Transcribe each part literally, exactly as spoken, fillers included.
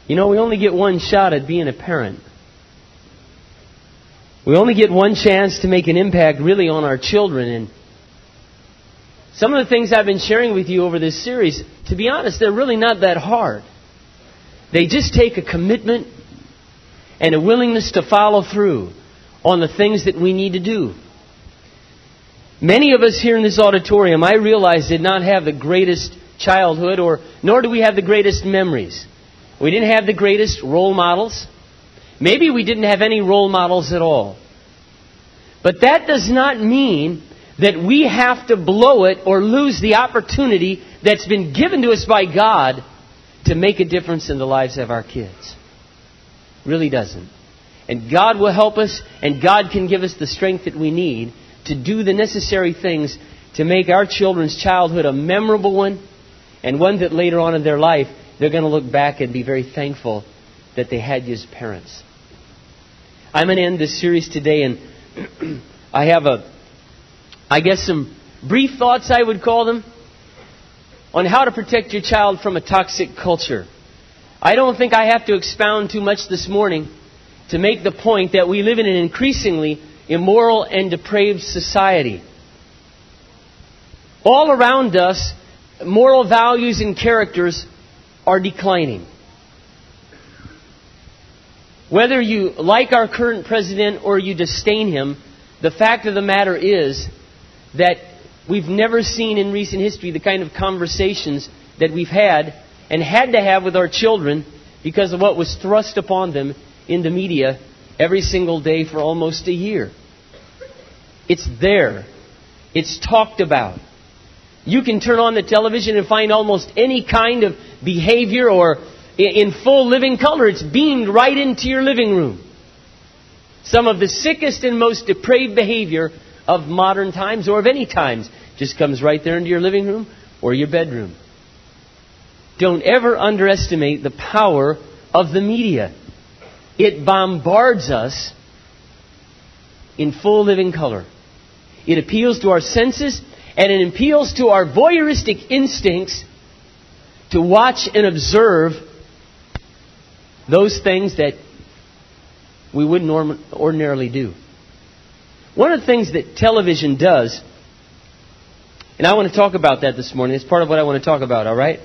You know, we only get one shot at being a parent. We only get one chance to make an impact really on our children. And some of the things I've been sharing with you over this series, to be honest, they're really not that hard. They just take a commitment and a willingness to follow through on the things that we need to do. Many of us here in this auditorium, I realize, did not have the greatest childhood, or nor do we have the greatest memories. We didn't have the greatest role models. Maybe we didn't have any role models at all. But that does not mean that we have to blow it or lose the opportunity that's been given to us by God to make a difference in the lives of our kids. Really doesn't. And God will help us, and God can give us the strength that we need to do the necessary things to make our children's childhood a memorable one, and one that later on in their life they're going to look back and be very thankful that they had you as parents. I'm going to end this series today, and I have a, I guess some brief thoughts, I would call them, on how to protect your child from a toxic culture. I don't think I have to expound too much this morning to make the point that we live in an increasingly immoral and depraved society. All around us, moral values and characters are declining. Whether you like our current president or you disdain him, the fact of the matter is that we've never seen in recent history the kind of conversations that we've had and had to have with our children because of what was thrust upon them in the media every single day for almost a year. It's there. It's talked about. You can turn on the television and find almost any kind of behavior, or in full living color. It's beamed right into your living room. Some of the sickest and most depraved behavior of modern times, or of any times, just comes right there into your living room or your bedroom. Don't ever underestimate the power of the media. It bombards us in full living color. It appeals to our senses, and it appeals to our voyeuristic instincts to watch and observe those things that we wouldn't norm- ordinarily do. One of the things that television does, and I want to talk about that this morning, it's part of what I want to talk about, all right?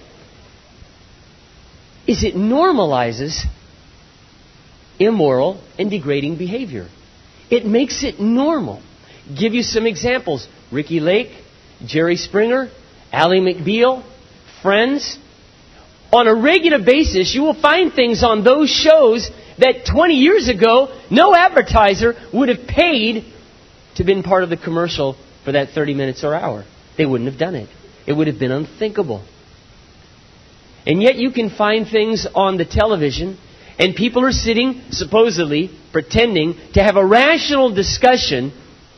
Is it normalizes immoral and degrading behavior. It makes it normal. Give you some examples. Ricky Lake, Jerry Springer, Ally McBeal, Friends. On a regular basis, you will find things on those shows that twenty years ago, no advertiser would have paid to have been part of the commercial for that thirty minutes or hour. They wouldn't have done it. It would have been unthinkable. And yet you can find things on the television, and people are sitting, supposedly, pretending to have a rational discussion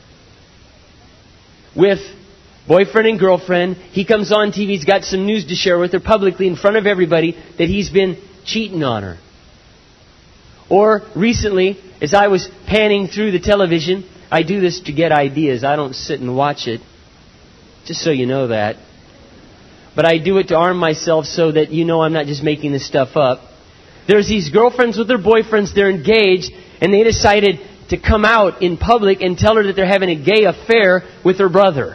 with boyfriend and girlfriend. He comes on T V, he's got some news to share with her publicly in front of everybody that he's been cheating on her. Or recently, as I was panning through the television, I do this to get ideas. I don't sit and watch it, just so you know that. But I do it to arm myself so that you know I'm not just making this stuff up. There's these girlfriends with their boyfriends, they're engaged, and they decided to come out in public and tell her that they're having a gay affair with her brother.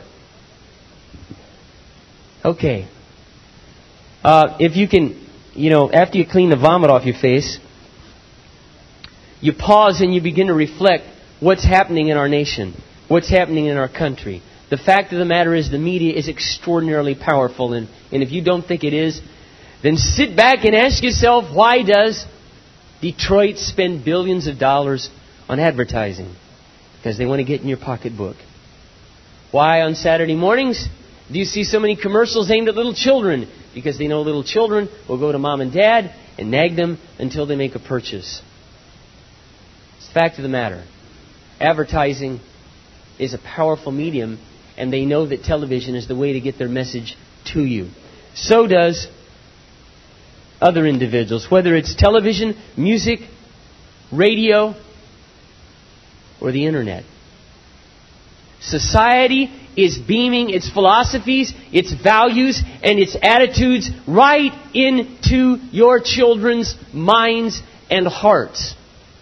Okay. Uh, if you can, you know, after you clean the vomit off your face, you pause and you begin to reflect what's happening in our nation, what's happening in our country. The fact of the matter is the media is extraordinarily powerful, and, and if you don't think it is, then sit back and ask yourself, why does Detroit spend billions of dollars on advertising? Because they want to get in your pocketbook. Why on Saturday mornings do you see so many commercials aimed at little children? Because they know little children will go to mom and dad and nag them until they make a purchase. It's the fact of the matter. Advertising is a powerful medium, and they know that television is the way to get their message to you. So does other individuals, whether it's television, music, radio, or the internet. Society is beaming its philosophies, its values, and its attitudes right into your children's minds and hearts.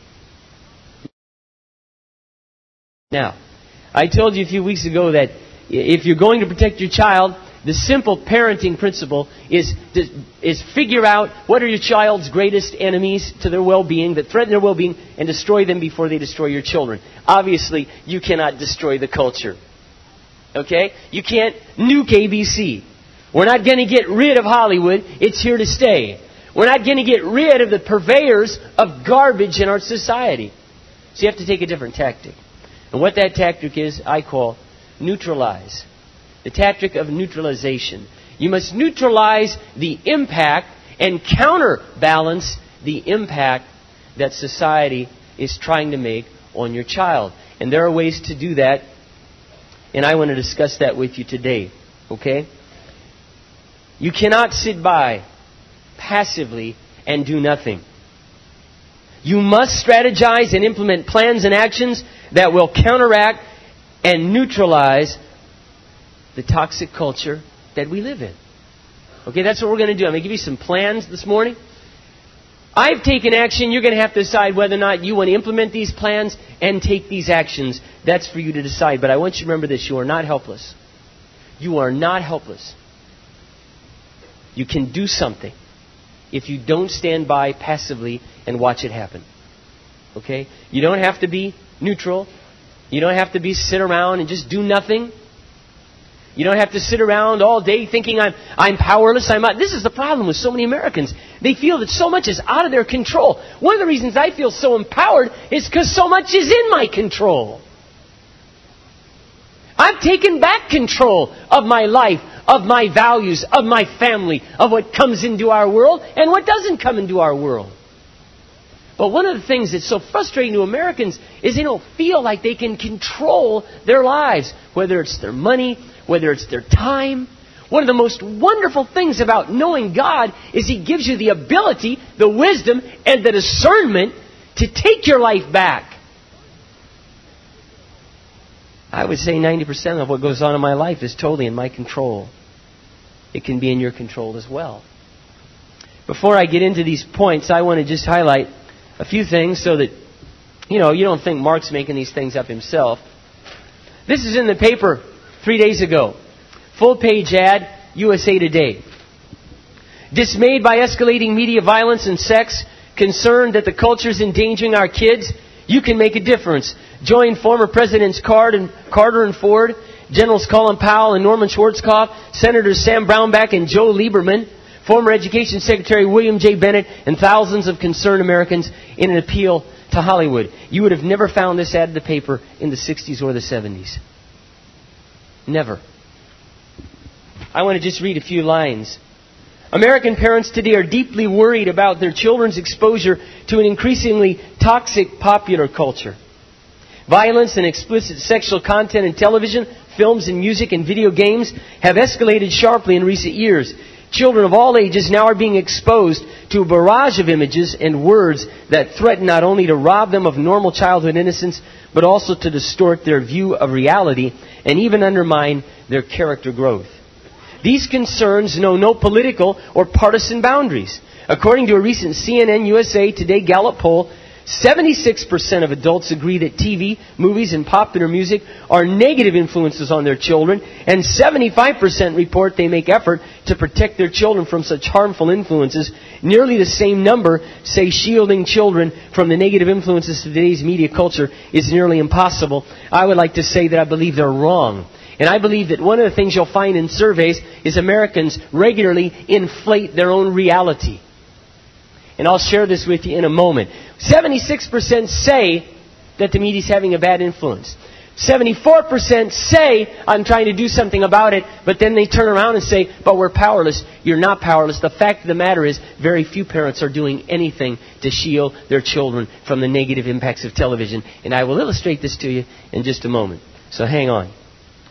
Now, I told you a few weeks ago that if you're going to protect your child, the simple parenting principle is to, is figure out what are your child's greatest enemies to their well-being, that threaten their well-being, and destroy them before they destroy your children. Obviously, you cannot destroy the culture. Okay? You can't nuke A B C. We're not going to get rid of Hollywood. It's here to stay. We're not going to get rid of the purveyors of garbage in our society. So you have to take a different tactic. And what that tactic is, I call neutralize. The tactic of neutralization. You must neutralize the impact and counterbalance the impact that society is trying to make on your child. And there are ways to do that. And I want to discuss that with you today. Okay? You cannot sit by passively and do nothing. You must strategize and implement plans and actions that will counteract and neutralize the toxic culture that we live in. Okay, that's what we're going to do. I'm going to give you some plans this morning. I've taken action. You're going to have to decide whether or not you want to implement these plans and take these actions. That's for you to decide. But I want you to remember this. You are not helpless. You are not helpless. You can do something if you don't stand by passively and watch it happen. Okay? You don't have to be neutral. You don't have to be sit around and just do nothing. You don't have to sit around all day thinking I'm I'm powerless. I'm not. This is the problem with so many Americans. They feel that so much is out of their control. One of the reasons I feel so empowered is because so much is in my control. I've taken back control of my life, of my values, of my family, of what comes into our world and what doesn't come into our world. But one of the things that's so frustrating to Americans is they don't feel like they can control their lives, whether it's their money, whether it's their time. One of the most wonderful things about knowing God is He gives you the ability, the wisdom, and the discernment to take your life back. I would say ninety percent of what goes on in my life is totally in my control. It can be in your control as well. Before I get into these points, I want to just highlight a few things so that, you know, you don't think Mark's making these things up himself. This is in the paper three days ago. Full page ad, U S A Today. Dismayed by escalating media violence and sex, concerned that the culture is endangering our kids, you can make a difference. Join former Presidents Carter and Ford, Generals Colin Powell and Norman Schwarzkopf, Senators Sam Brownback and Joe Lieberman, former Education Secretary William J. Bennett, and thousands of concerned Americans in an appeal to Hollywood. You would have never found this ad in the paper in the sixties or the seventies. Never. I want to just read a few lines. American parents today are deeply worried about their children's exposure to an increasingly toxic popular culture. Violence and explicit sexual content in television, films, and music and video games have escalated sharply in recent years. Children of all ages now are being exposed to a barrage of images and words that threaten not only to rob them of normal childhood innocence, but also to distort their view of reality and even undermine their character growth. These concerns know no political or partisan boundaries. According to a recent C N N U S A Today Gallup poll, seventy-six percent of adults agree that T V, movies, and popular music are negative influences on their children, and seventy-five percent report they make effort to protect their children from such harmful influences. Nearly the same number say shielding children from the negative influences of today's media culture is nearly impossible. I would like to say that I believe they're wrong. And I believe that one of the things you'll find in surveys is Americans regularly inflate their own reality. And I'll share this with you in a moment. seventy-six percent say that the media is having a bad influence. seventy-four percent say, I'm trying to do something about it, but then they turn around and say, but we're powerless. You're not powerless. The fact of the matter is, very few parents are doing anything to shield their children from the negative impacts of television. And I will illustrate this to you in just a moment. So hang on.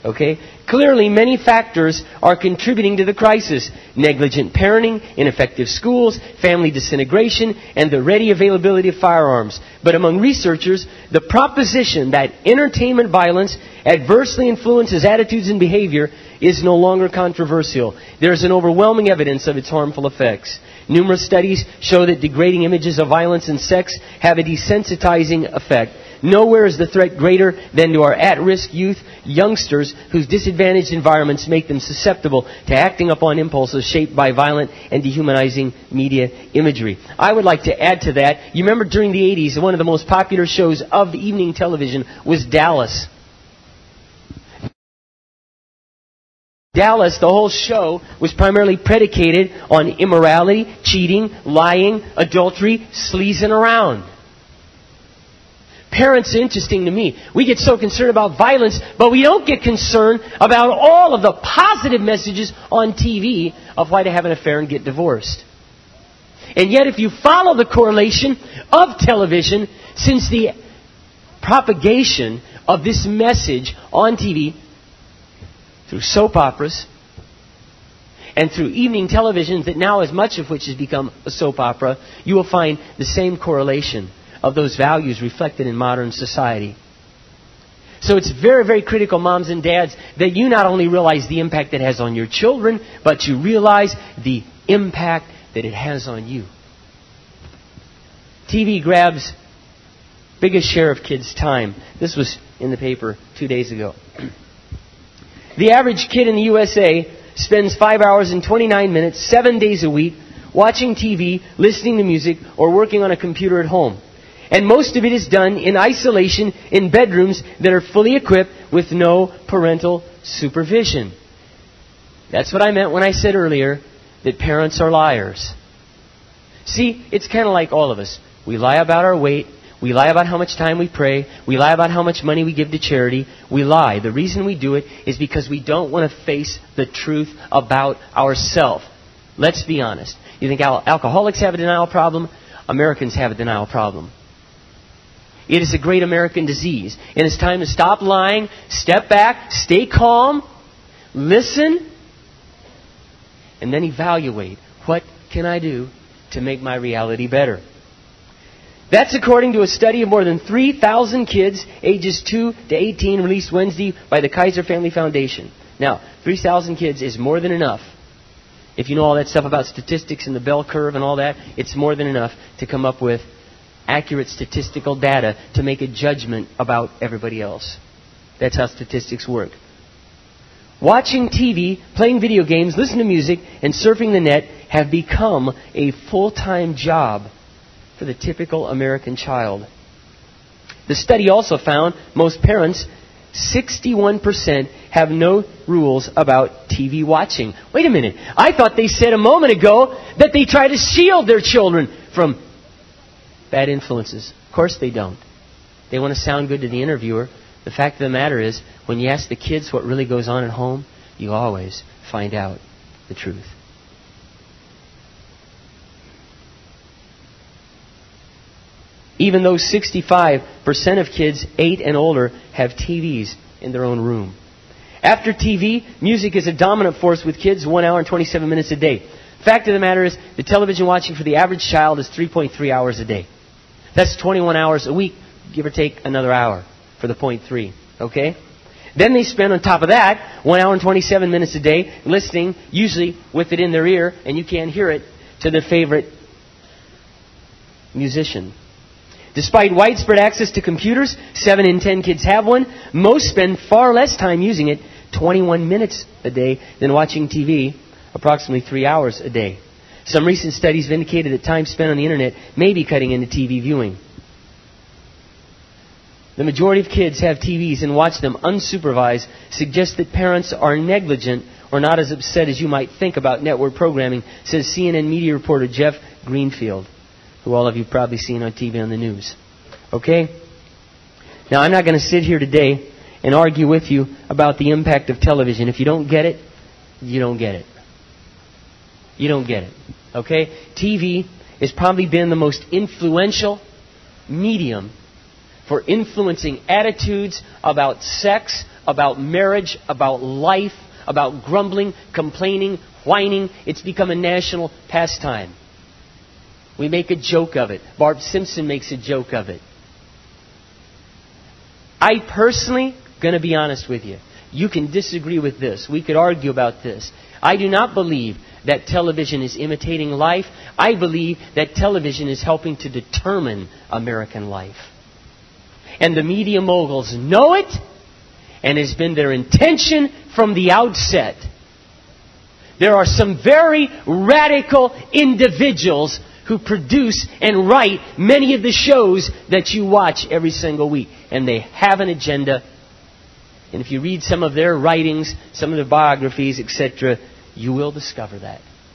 Okay? Clearly, many factors are contributing to the crisis. Negligent parenting, ineffective schools, family disintegration, and the ready availability of firearms. But among researchers, the proposition that entertainment violence adversely influences attitudes and behavior is no longer controversial. There is an overwhelming evidence of its harmful effects. Numerous studies show that degrading images of violence and sex have a desensitizing effect. Nowhere is the threat greater than to our at-risk youth, youngsters whose disadvantaged environments make them susceptible to acting upon impulses shaped by violent and dehumanizing media imagery. I would like to add to that, you remember during the eighties, one of the most popular shows of evening television was Dallas. Dallas, the whole show, was primarily predicated on immorality, cheating, lying, adultery, sleazing around. Parents, interesting to me. We get so concerned about violence, but we don't get concerned about all of the positive messages on T V of why to have an affair and get divorced. And yet, if you follow the correlation of television, since the propagation of this message on T V, through soap operas, and through evening television, that now as much of which has become a soap opera, you will find the same correlation of those values reflected in modern society. So it's very, very critical, moms and dads, that you not only realize the impact it has on your children, but you realize the impact that it has on you. T V grabs biggest share of kids' time. This was in the paper two days ago. The average kid in the U S A spends five hours and twenty-nine minutes, seven days a week, watching T V, listening to music, or working on a computer at home. And most of it is done in isolation in bedrooms that are fully equipped with no parental supervision. That's what I meant when I said earlier that parents are liars. See, it's kind of like all of us. We lie about our weight. We lie about how much time we pray. We lie about how much money we give to charity. We lie. The reason we do it is because we don't want to face the truth about ourselves. Let's be honest. You think al- alcoholics have a denial problem? Americans have a denial problem. It is a great American disease. And it's time to stop lying, step back, stay calm, listen, and then evaluate. What can I do to make my reality better? That's according to a study of more than three thousand kids ages two to eighteen released Wednesday by the Kaiser Family Foundation. Now, three thousand kids is more than enough. If you know all that stuff about statistics and the bell curve and all that, it's more than enough to come up with accurate statistical data to make a judgment about everybody else. That's how statistics work. Watching T V, playing video games, listening to music, and surfing the net have become a full-time job for the typical American child. The study also found most parents, sixty-one percent, have no rules about T V watching. Wait a minute. I thought they said a moment ago that they try to shield their children from bad influences. Of course they don't. They want to sound good to the interviewer. The fact of the matter is, when you ask the kids what really goes on at home, you always find out the truth. Even though sixty-five percent of kids eight and older have T Vs in their own room. After T V, music is a dominant force with kids one hour and twenty-seven minutes a day. Fact of the matter is, the television watching for the average child is three point three hours a day. That's twenty-one hours a week, give or take another hour for the point three. Okay? Then they spend on top of that one hour and twenty-seven minutes a day listening, usually with it in their ear, and you can't hear it, to their favorite musician. Despite widespread access to computers, seven in ten kids have one, most spend far less time using it, twenty-one minutes a day, than watching T V, approximately three hours a day. Some recent studies have indicated that time spent on the internet may be cutting into T V viewing. The majority of kids have T Vs and watch them unsupervised, suggests that parents are negligent or not as upset as you might think about network programming, says C N N media reporter Jeff Greenfield, who all of you have probably seen on T V on the news. Okay? Now, I'm not going to sit here today and argue with you about the impact of television. If you don't get it, you don't get it. You don't get it. Okay? T V has probably been the most influential medium for influencing attitudes about sex, about marriage, about life, about grumbling, complaining, whining. It's become a national pastime. We make a joke of it. Barb Simpson makes a joke of it. I personally, going to be honest with you, you can disagree with this. We could argue about this. I do not believe that television is imitating life. I believe that television is helping to determine American life. And the media moguls know it, and it's been their intention from the outset. There are some very radical individuals who produce and write many of the shows that you watch every single week. And they have an agenda. And if you read some of their writings, some of their biographies, et cetera, you will discover that.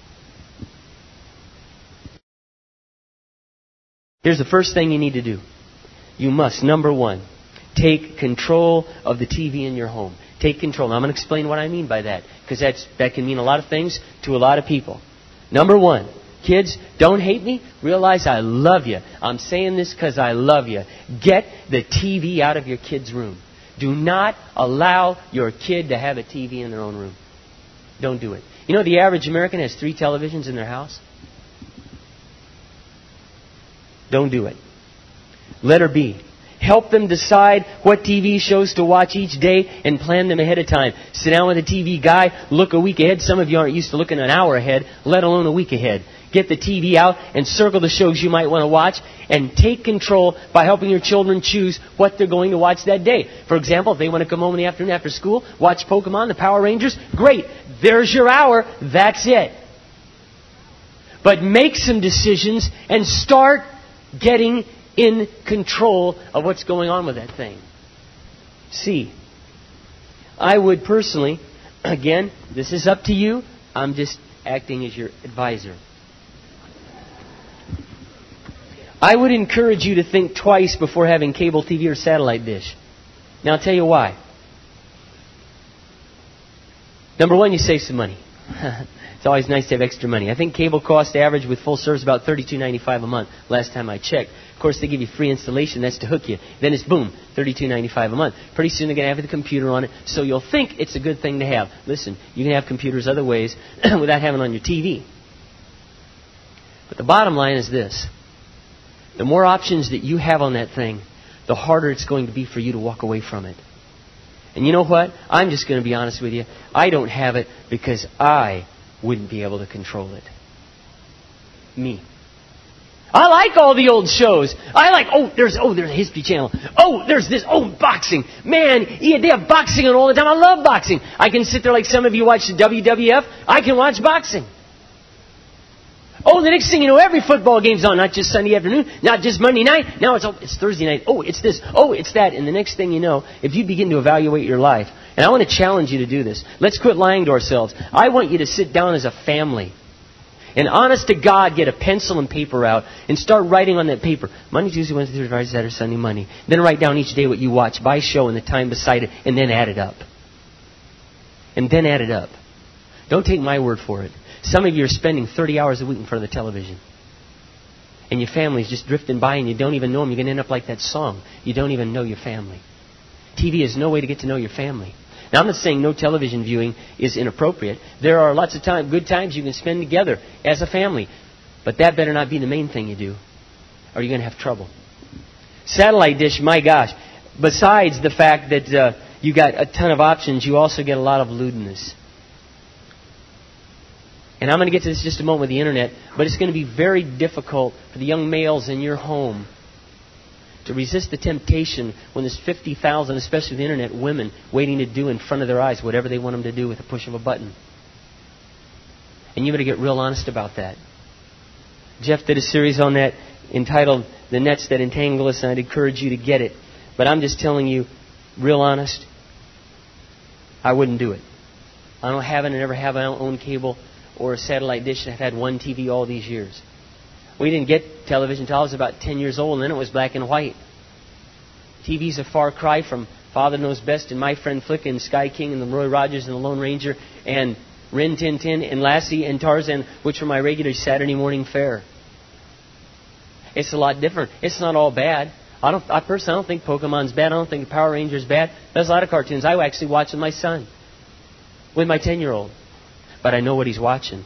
Here's the first thing you need to do. You must, number one, take control of the T V in your home. Take control. Now, I'm going to explain what I mean by that, because that's that can mean a lot of things to a lot of people. Number one, kids, don't hate me. Realize I love you. I'm saying this because I love you. Get the T V out of your kid's room. Do not allow your kid to have a T V in their own room. Don't do it. You know, the average American has three televisions in their house. Don't do it. Letter B. Help them decide what T V shows to watch each day and plan them ahead of time. Sit down with a T V guy, look a week ahead. Some of you aren't used to looking an hour ahead, let alone a week ahead. Get the T V out and circle the shows you might want to watch, and take control by helping your children choose what they're going to watch that day. For example, if they want to come home in the afternoon after school, watch Pokemon, the Power Rangers, great. There's your hour. That's it. But make some decisions and start getting in control of what's going on with that thing. C. I would personally, again, this is up to you. I'm just acting as your advisor. I would encourage you to think twice before having cable T V or satellite dish. Now, I'll tell you why. Number one, you save some money. It's always nice to have extra money. I think cable cost average with full service about thirty-two ninety-five a month last time I checked. Of course, they give you free installation. That's to hook you. Then it's boom, thirty-two ninety-five a month. Pretty soon they're going to have the computer on it, so you'll think it's a good thing to have. Listen, you can have computers other ways without having it on your T V. But the bottom line is this. The more options that you have on that thing, the harder it's going to be for you to walk away from it. And you know what? I'm just going to be honest with you. I don't have it because I wouldn't be able to control it. Me. I like all the old shows. I like, oh, there's oh, there's a History Channel. Oh, there's this, oh, boxing. Man, yeah, they have boxing on all the time. I love boxing. I can sit there like some of you watch the W W F. I can watch boxing. Oh, the next thing you know, every football game's on. Not just Sunday afternoon, not just Monday night. Now it's oh, it's Thursday night. Oh, it's this. Oh, it's that. And the next thing you know, if you begin to evaluate your life, and I want to challenge you to do this. Let's quit lying to ourselves. I want you to sit down as a family and honest to God, get a pencil and paper out and start writing on that paper. Monday, Tuesday, Wednesday, Thursday, Friday, Saturday, Sunday, Monday. Then write down each day what you watch by show and the time beside it, and then add it up. And then add it up. Don't take my word for it. Some of you are spending thirty hours a week in front of the television. And your family's just drifting by and you don't even know them. You're going to end up like that song. You don't even know your family. T V is no way to get to know your family. Now, I'm not saying no television viewing is inappropriate. There are lots of time, good times you can spend together as a family. But that better not be the main thing you do, or you're going to have trouble. Satellite dish, my gosh. Besides the fact that uh, you got a ton of options, you also get a lot of lewdness. And I'm going to get to this in just a moment with the internet, but it's going to be very difficult for the young males in your home to resist the temptation when there's fifty thousand, especially the internet, women waiting to do in front of their eyes whatever they want them to do with the push of a button. And you better get real honest about that. Jeff did a series on that entitled The Nets That Entangle Us, and I'd encourage you to get it. But I'm just telling you, real honest, I wouldn't do it. I don't have it and never have. I don't own cable or a satellite dish. I've had one T V all these years. We didn't get television until I was about ten years old, and then it was black and white. T V's a far cry from Father Knows Best and My Friend Flick and Sky King and the Roy Rogers and the Lone Ranger and Rin Tin Tin and Lassie and Tarzan, which were my regular Saturday morning fare. It's a lot different. It's not all bad. I don't. I personally I don't think Pokemon's bad. I don't think Power Rangers bad. There's a lot of cartoons I actually watch with my son, with my ten-year-old. But I know what he's watching.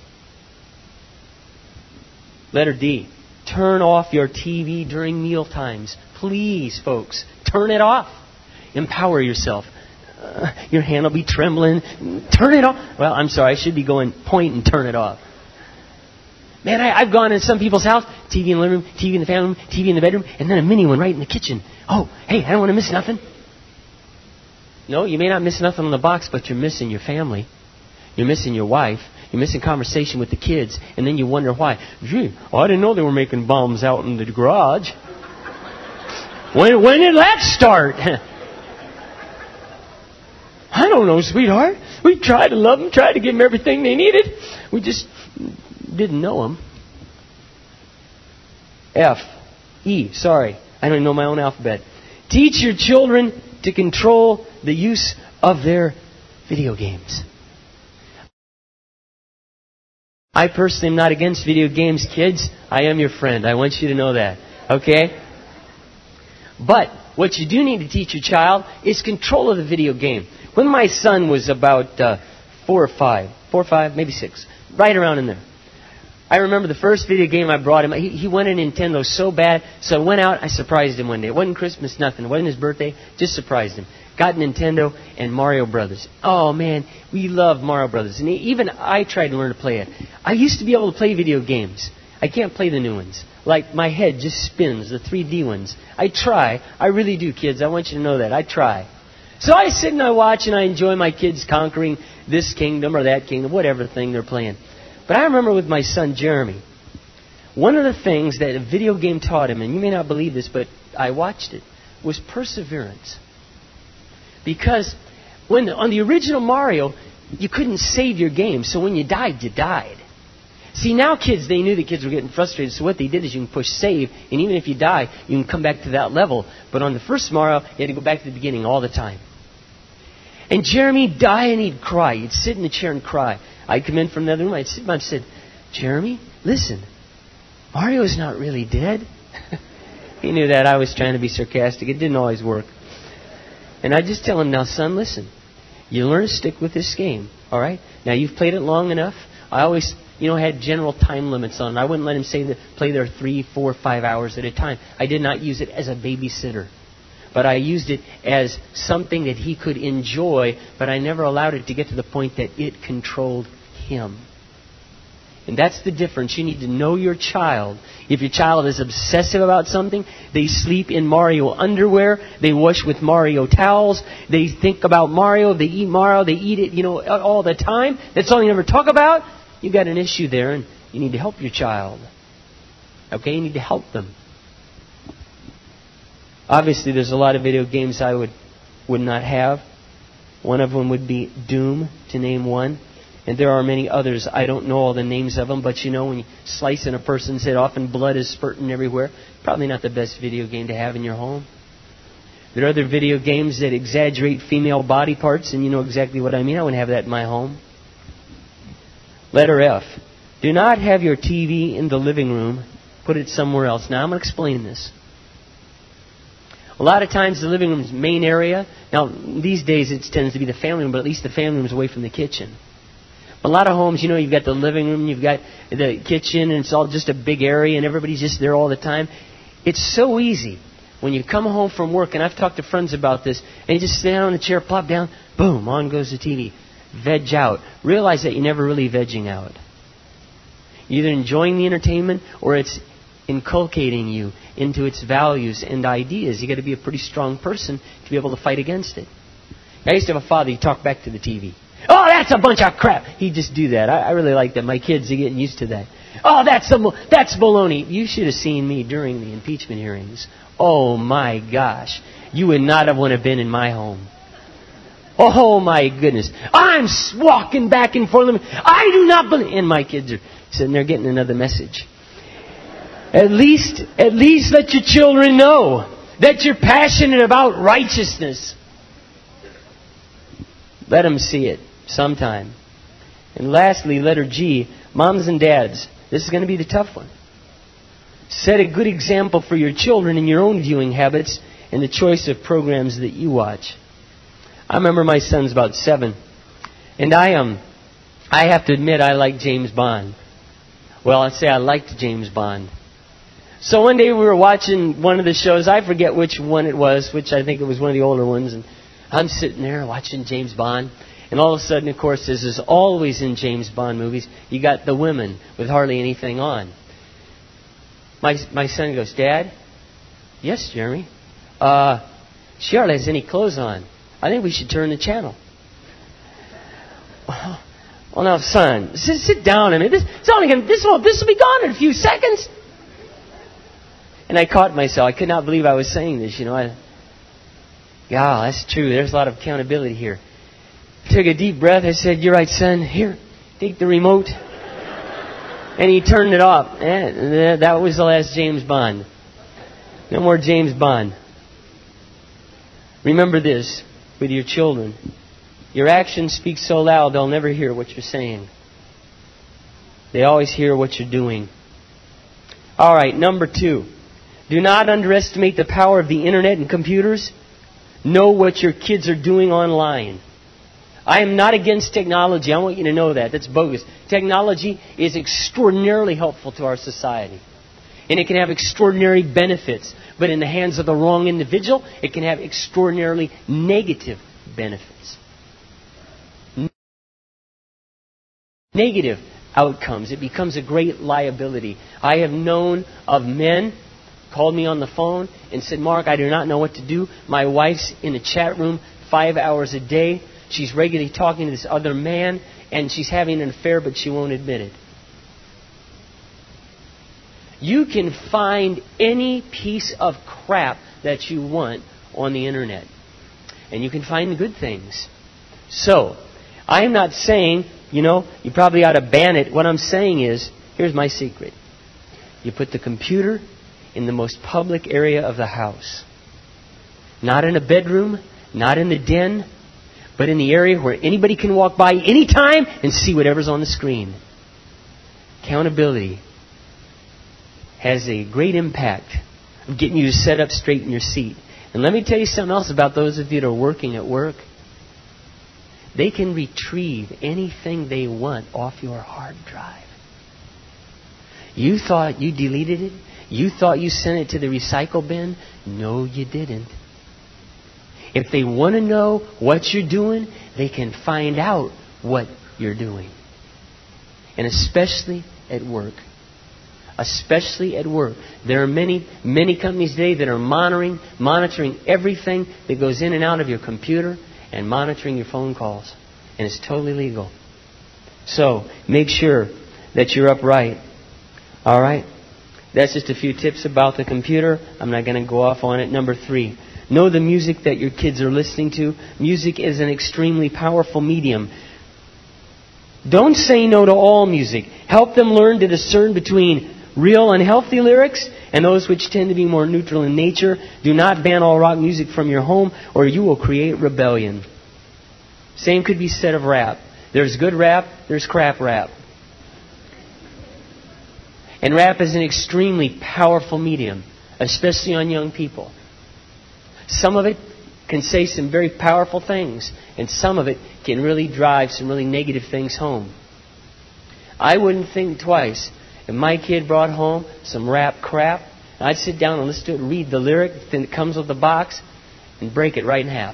Letter D. Turn off your T V during meal times. Please, folks, turn it off. Empower yourself. Uh, your hand will be trembling. Turn it off. Well, I'm sorry. I should be going point and turn it off. Man, I, I've gone in some people's house. T V in the living room, T V in the family room, T V in the bedroom, and then a mini one right in the kitchen. Oh, hey, I don't want to miss nothing. No, you may not miss nothing on the box, but you're missing your family. You're missing your wife. You're missing conversation with the kids. And then you wonder why. Gee, I didn't know they were making bombs out in the garage. When, when did that start? I don't know, sweetheart. We tried to love them, tried to give them everything they needed. We just didn't know them. F. E. Sorry. I don't even know my own alphabet. Teach your children to control the use of their video games. I personally am not against video games, kids. I am your friend. I want you to know that. Okay? But what you do need to teach your child is control of the video game. When my son was about uh, four or five, four or five, maybe six, right around in there, I remember the first video game I brought him. He, he wanted Nintendo so bad, so I went out. I surprised him one day. It wasn't Christmas, nothing. It wasn't his birthday. Just surprised him. Got Nintendo and Mario Brothers. Oh man, we love Mario Brothers, and even I tried to learn to play it. I used to be able to play video games. I can't play the new ones. Like my head just spins, the three D ones. I try. I really do, kids. I want you to know that. I try. So I sit and I watch and I enjoy my kids conquering this kingdom or that kingdom, whatever thing they're playing. But I remember with my son Jeremy, one of the things that a video game taught him, and you may not believe this, but I watched it, was perseverance. Because when the, on the original Mario, you couldn't save your game. So when you died, you died. See, now kids, they knew the kids were getting frustrated. So what they did is you can push save, and even if you die, you can come back to that level. But on the first Mario, you had to go back to the beginning all the time. And Jeremy would die and he'd cry. He'd sit in the chair and cry. I'd come in from the other room. I'd sit and I'd say, Jeremy, listen, Mario's not really dead. He knew that I was trying to be sarcastic. It didn't always work. And I'd just tell him, now, son, listen. You learn to stick with this game, all right? Now, you've played it long enough. I always, you know, had general time limits on it. I wouldn't let him say that, play there three, four, five hours at a time. I did not use it as a babysitter. But I used it as something that he could enjoy, but I never allowed it to get to the point that it controlled him. And that's the difference. You need to know your child. If your child is obsessive about something, they sleep in Mario underwear, they wash with Mario towels, they think about Mario, they eat Mario, they eat it, you know, all the time. That's all you ever talk about. You've got an issue there, and you need to help your child. Okay? You need to help them. Obviously, there's a lot of video games I would would not have. One of them would be Doom, to name one. And there are many others. I don't know all the names of them, but you know, when you slice in a person's head off and blood is spurting everywhere, probably not the best video game to have in your home. There are other video games that exaggerate female body parts, and you know exactly what I mean. I wouldn't have that in my home. Letter F. Do not have your T V in the living room. Put it somewhere else. Now, I'm going to explain this. A lot of times the living room's main area, now these days it tends to be the family room, but at least the family room's away from the kitchen. A lot of homes, you know, you've got the living room, you've got the kitchen, and it's all just a big area, and everybody's just there all the time. It's so easy when you come home from work, and I've talked to friends about this, and you just sit down in the chair, plop down, boom, on goes the T V. Veg out. Realize that you're never really vegging out. You're either enjoying the entertainment, or it's inculcating you into its values and ideas. You've got to be a pretty strong person to be able to fight against it. I used to have a father, he'd talk back to the T V. Oh, that's a bunch of crap. He'd just do that. I, I really like that. My kids are getting used to that. Oh, that's some, that's baloney. You should have seen me during the impeachment hearings. Oh, my gosh. You would not have want to have been in my home. Oh, my goodness. I'm walking back and forth. I do not believe... And my kids are sitting there getting another message. At least, at least let your children know that you're passionate about righteousness. Let them see it sometime. And lastly, letter G, moms and dads. This is going to be the tough one. Set a good example for your children in your own viewing habits and the choice of programs that you watch. I remember my son's about seven, and I um, I have to admit I like James Bond. Well, I'd say I liked James Bond. So one day we were watching one of the shows. I forget which one it was, which I think it was one of the older ones. And I'm sitting there watching James Bond. And all of a sudden, of course, as is always in James Bond movies, you got the women with hardly anything on. My my son goes, Dad? Yes, Jeremy? Uh, she hardly has any clothes on. I think we should turn the channel. Well, now, son, sit, sit down a minute. This, it's only gonna, this will this will be gone in a few seconds. And I caught myself. I could not believe I was saying this. You know, I, yeah, that's true. There's a lot of accountability here. I took a deep breath. I said, "You're right, son. Here, take the remote." And he turned it off. And that was the last James Bond. No more James Bond. Remember this with your children. Your actions speak so loud they'll never hear what you're saying. They always hear what you're doing. All right, number two. Do not underestimate the power of the internet and computers. Know what your kids are doing online. I am not against technology. I want you to know that. That's bogus. Technology is extraordinarily helpful to our society. And it can have extraordinary benefits. But in the hands of the wrong individual, it can have extraordinarily negative benefits. Negative outcomes. It becomes a great liability. I have known of men called me on the phone and said, Mark, I do not know what to do. My wife's in a chat room five hours a day. She's regularly talking to this other man, and she's having an affair, but she won't admit it. You can find any piece of crap that you want on the internet. And you can find good things. So, I am not saying, you know, you probably ought to ban it. What I'm saying is, here's my secret. You put the computer in the most public area of the house. Not in a bedroom, not in the den, but in the area where anybody can walk by anytime and see whatever's on the screen. Accountability has a great impact of getting you to set up straight in your seat. And let me tell you something else about those of you that are working at work. They can retrieve anything they want off your hard drive. You thought you deleted it? You thought you sent it to the recycle bin? No, you didn't. If they want to know what you're doing, they can find out what you're doing. And especially at work. Especially at work. There are many, many companies today that are monitoring, monitoring everything that goes in and out of your computer and monitoring your phone calls. And it's totally legal. So, make sure that you're upright. All right? That's just a few tips about the computer. I'm not going to go off on it. Number three, know the music that your kids are listening to. Music is an extremely powerful medium. Don't say no to all music. Help them learn to discern between real unhealthy lyrics and those which tend to be more neutral in nature. Do not ban all rock music from your home or you will create rebellion. Same could be said of rap. There's good rap, there's crap rap. And rap is an extremely powerful medium, especially on young people. Some of it can say some very powerful things, and some of it can really drive some really negative things home. I wouldn't think twice. If my kid brought home some rap crap, I'd sit down and listen to it, read the lyric that comes with the box, and break it right in half.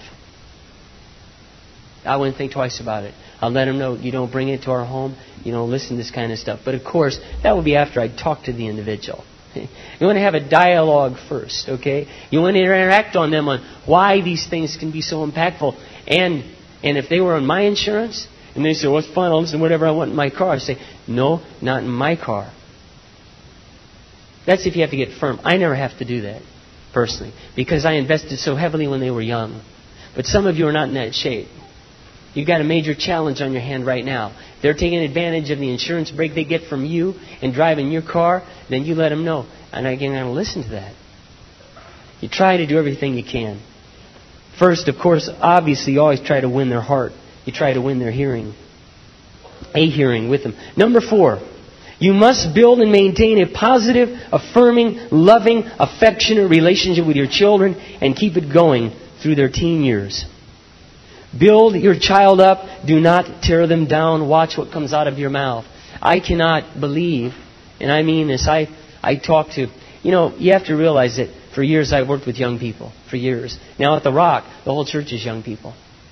I wouldn't think twice about it. I'll let him know, you don't bring it to our home, you don't listen to this kind of stuff. But of course, that would be after I talk to the individual. You want to have a dialogue first, okay? You want to interact on them on why these things can be so impactful. And and if they were on my insurance, and they say, well, it's fine, I'll listen to whatever I want in my car. I say, no, not in my car. That's if you have to get firm. I never have to do that, personally, because I invested so heavily when they were young. But some of you are not in that shape. You've got a major challenge on your hand right now. They're taking advantage of the insurance break they get from you and driving your car, then you let them know. And I'm going to listen to that. You try to do everything you can. First, of course, obviously, you always try to win their heart. You try to win their hearing. A hearing with them. Number four, You must build and maintain a positive, affirming, loving, affectionate relationship with your children and keep it going through their teen years. Build your child up. Do not tear them down. Watch what comes out of your mouth. I cannot believe, and I mean this, I, I talk to, you know, you have to realize that for years I worked with young people. For years. Now at The Rock, the whole church is young people.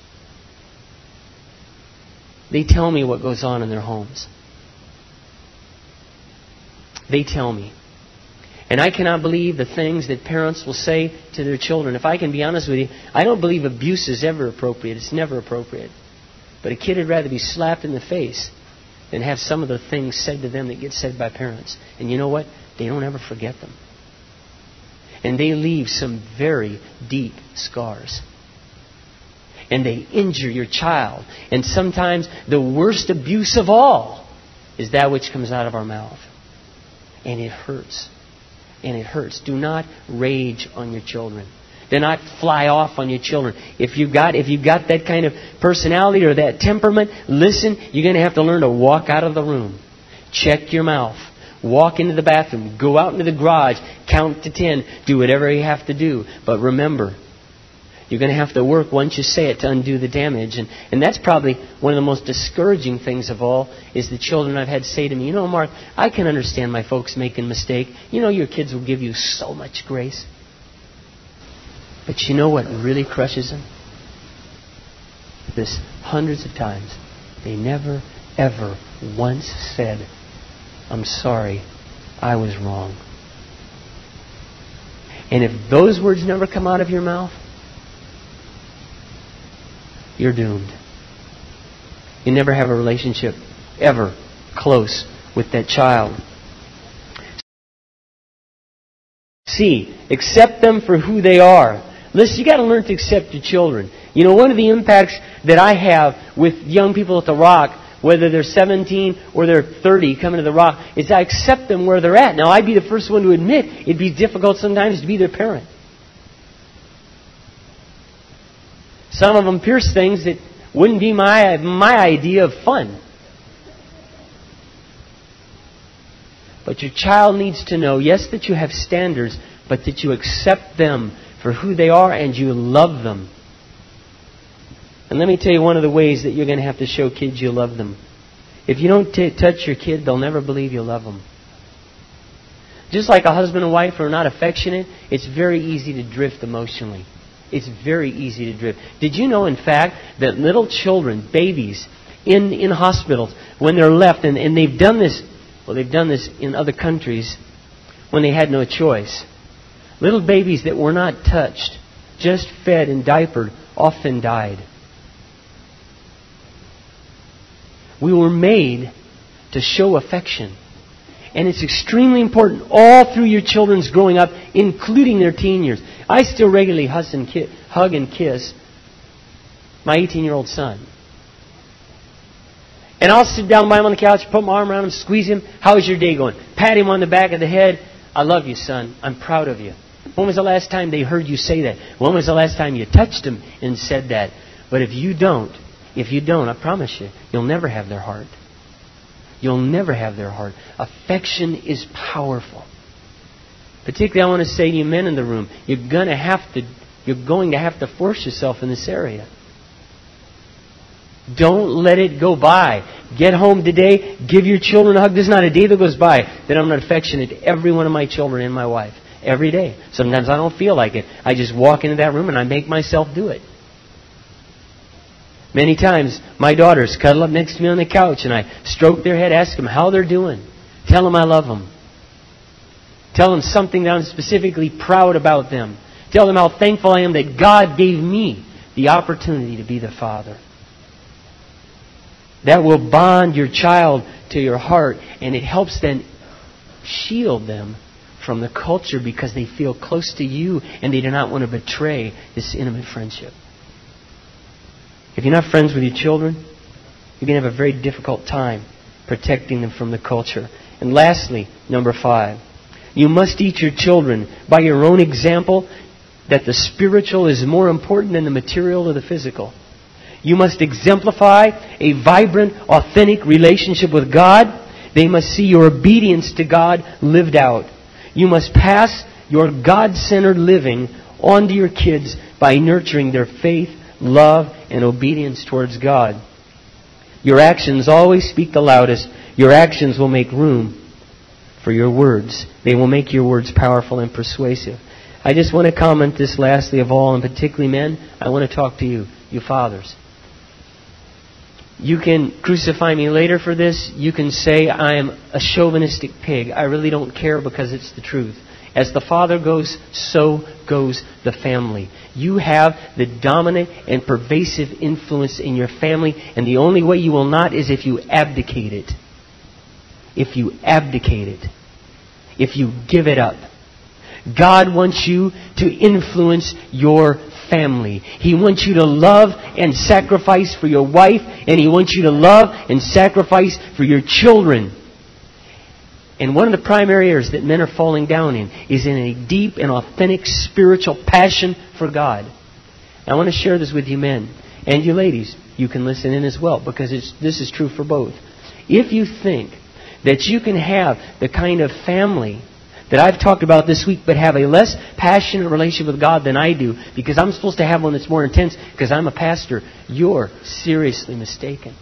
They tell me what goes on in their homes. They tell me. And I cannot believe the things that parents will say to their children. If I can be honest with you, I don't believe abuse is ever appropriate. It's never appropriate. But a kid would rather be slapped in the face than have some of the things said to them that get said by parents. And you know what? They don't ever forget them. And they leave some very deep scars. And they injure your child. And sometimes the worst abuse of all is that which comes out of our mouth. And it hurts. And it hurts. Do not rage on your children. Do not fly off on your children. If you've got if you've got that kind of personality or that temperament, listen, you're going to have to learn to walk out of the room. Check your mouth. Walk into the bathroom. Go out into the garage. Count to ten. Do whatever you have to do. But remember, you're going to have to work once you say it to undo the damage. And, and that's probably one of the most discouraging things of all is the children I've had say to me, you know, Mark, I can understand my folks making a mistake. You know, your kids will give you so much grace. But you know what really crushes them? This hundreds of times. They never, ever once said, I'm sorry, I was wrong. And if those words never come out of your mouth, you're doomed. You never have a relationship ever close with that child. C, accept them for who they are. Listen, you got to learn to accept your children. You know, one of the impacts that I have with young people at The Rock, whether they're seventeen or they're thirty coming to The Rock, is I accept them where they're at. Now, I'd be the first one to admit it'd be difficult sometimes to be their parent. Some of them pierce things that wouldn't be my my idea of fun. But your child needs to know, yes, that you have standards, but that you accept them for who they are and you love them. And let me tell you one of the ways that you're going to have to show kids you love them. If you don't t- touch your kid, they'll never believe you love them. Just like a husband and wife are not affectionate, it's very easy to drift emotionally. It's very easy to drift. Did you know, in fact, that little children, babies, in, in hospitals, when they're left, and, and they've done this, well, they've done this in other countries when they had no choice. Little babies that were not touched, just fed and diapered, often died. We were made to show affection. And it's extremely important all through your children's growing up, including their teen years. I still regularly hug and kiss my eighteen-year-old son. And I'll sit down by him on the couch, put my arm around him, squeeze him. How's your day going? Pat him on the back of the head. I love you, son. I'm proud of you. When was the last time they heard you say that? When was the last time you touched them and said that? But if you don't, if you don't, I promise you, you'll never have their heart. You'll never have their heart. Affection is powerful. Particularly, I want to say to you men in the room, you're going to have to, you're going to have to force yourself in this area. Don't let it go by. Get home today, give your children a hug. There's not a day that goes by that I'm not affectionate to every one of my children and my wife. Every day. Sometimes I don't feel like it. I just walk into that room and I make myself do it. Many times, my daughters cuddle up next to me on the couch and I stroke their head, ask them how they're doing. Tell them I love them. Tell them something that I'm specifically proud about them. Tell them how thankful I am that God gave me the opportunity to be the father. That will bond your child to your heart, and it helps then shield them from the culture because they feel close to you and they do not want to betray this intimate friendship. If you're not friends with your children, you're going to have a very difficult time protecting them from the culture. And lastly, number five, you must teach your children by your own example that the spiritual is more important than the material or the physical. You must exemplify a vibrant, authentic relationship with God. They must see your obedience to God lived out. You must pass your God-centered living on to your kids by nurturing their faith, love, and obedience towards God. Your actions always speak the loudest. Your actions will make room for your words. They will make your words powerful and persuasive. I just want to comment this lastly of all, and particularly men, I want to talk to you, you fathers. You can crucify me later for this. You can say I am a chauvinistic pig. I really don't care because it's the truth. As the father goes, so goes the family. You have the dominant and pervasive influence in your family, and the only way you will not is if you abdicate it. If you abdicate it. If you give it up. God wants you to influence your family. He wants you to love and sacrifice for your wife, and He wants you to love and sacrifice for your children. And one of the primary areas that men are falling down in is in a deep and authentic spiritual passion for God. I want to share this with you men. And you ladies, you can listen in as well, because it's, this is true for both. If you think that you can have the kind of family that I've talked about this week, but have a less passionate relationship with God than I do, because I'm supposed to have one that's more intense because I'm a pastor, you're seriously mistaken.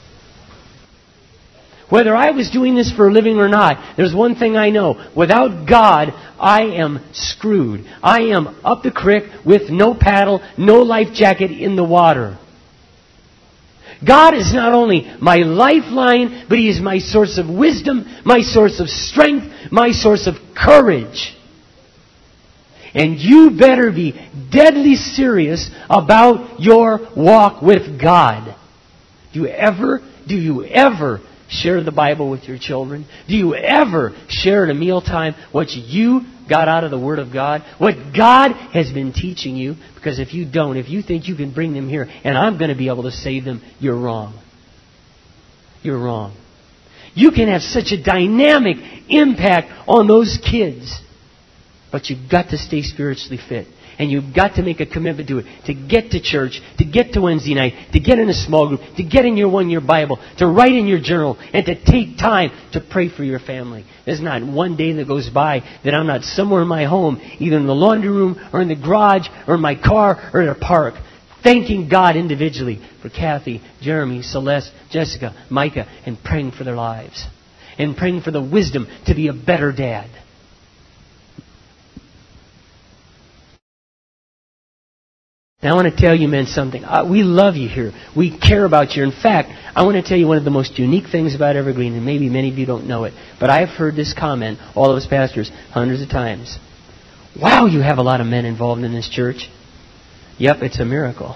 Whether I was doing this for a living or not, there's one thing I know. Without God, I am screwed. I am up the creek with no paddle, no life jacket in the water. God is not only my lifeline, but He is my source of wisdom, my source of strength, my source of courage. And you better be deadly serious about your walk with God. Do you ever, do you ever share the Bible with your children? Do you ever share at a mealtime what you got out of the Word of God? What God has been teaching you? Because if you don't, if you think you can bring them here and I'm going to be able to save them, you're wrong. You're wrong. You can have such a dynamic impact on those kids, but you've got to stay spiritually fit. And you've got to make a commitment to it. To get to church, to get to Wednesday night, to get in a small group, to get in your one-year Bible, to write in your journal, and to take time to pray for your family. There's not one day that goes by that I'm not somewhere in my home, either in the laundry room or in the garage or in my car or at a park, thanking God individually for Kathy, Jeremy, Celeste, Jessica, Micah, and praying for their lives. And praying for the wisdom to be a better dad. Now I want to tell you men something. Uh, we love you here. We care about you. In fact, I want to tell you one of the most unique things about Evergreen, and maybe many of you don't know it, but I have heard this comment, all of us pastors, hundreds of times. Wow, you have a lot of men involved in this church. Yep, it's a miracle.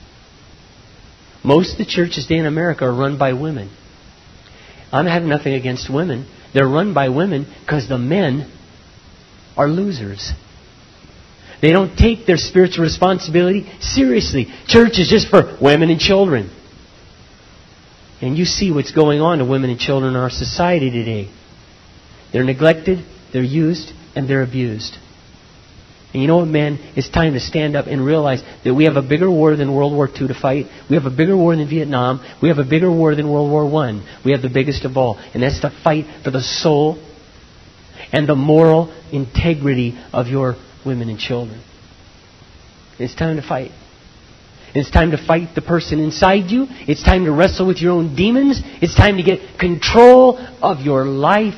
Most of the churches today in America are run by women. I'm having nothing against women. They're run by women because the men are losers. They don't take their spiritual responsibility seriously. Church is just for women and children. And you see what's going on to women and children in our society today. They're neglected, they're used, and they're abused. And you know what, men? It's time to stand up and realize that we have a bigger war than World War Two to fight. We have a bigger war than Vietnam. We have a bigger war than World War One. We have the biggest of all. And that's to fight for the soul and the moral integrity of your women and children. It's time to fight. It's time to fight the person inside you. It's time to wrestle with your own demons. It's time to get control of your life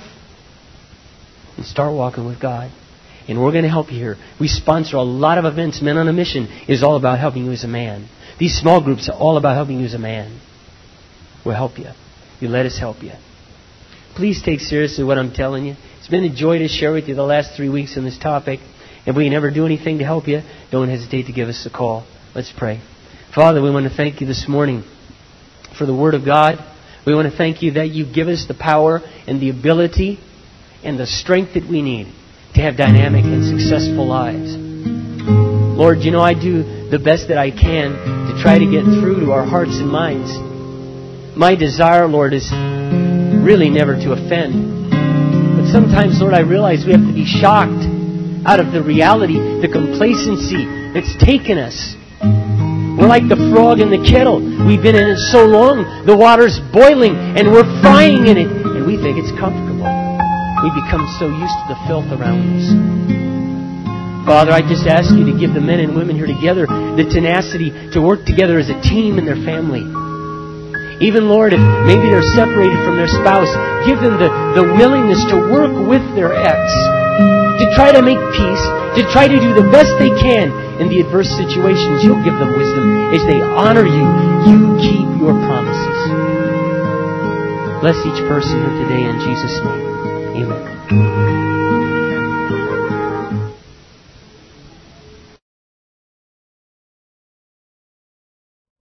and start walking with God. And we're going to help you here. We sponsor a lot of events. Men on a Mission is all about helping you as a man. These small groups are all about helping you as a man. We'll help you. You let us help you. Please take seriously what I'm telling you. It's been a joy to share with you the last three weeks on this topic. If we can ever do anything to help you, don't hesitate to give us a call. Let's pray. Father, we want to thank you this morning for the Word of God. We want to thank you that you give us the power and the ability and the strength that we need to have dynamic and successful lives. Lord, you know I do the best that I can to try to get through to our hearts and minds. My desire, Lord, is really never to offend. But sometimes, Lord, I realize we have to be shocked out of the reality, the complacency that's taken us. We're like the frog in the kettle. We've been in it so long, the water's boiling, and we're frying in it, and we think it's comfortable. We become so used to the filth around us. Father, I just ask you to give the men and women here together the tenacity to work together as a team in their family. Even, Lord, if maybe they're separated from their spouse, give them the, the willingness to work with their ex, to try to make peace, to try to do the best they can in the adverse situations. You'll give them wisdom as they honor you. You keep your promises. Bless each person here today in Jesus' name. Amen.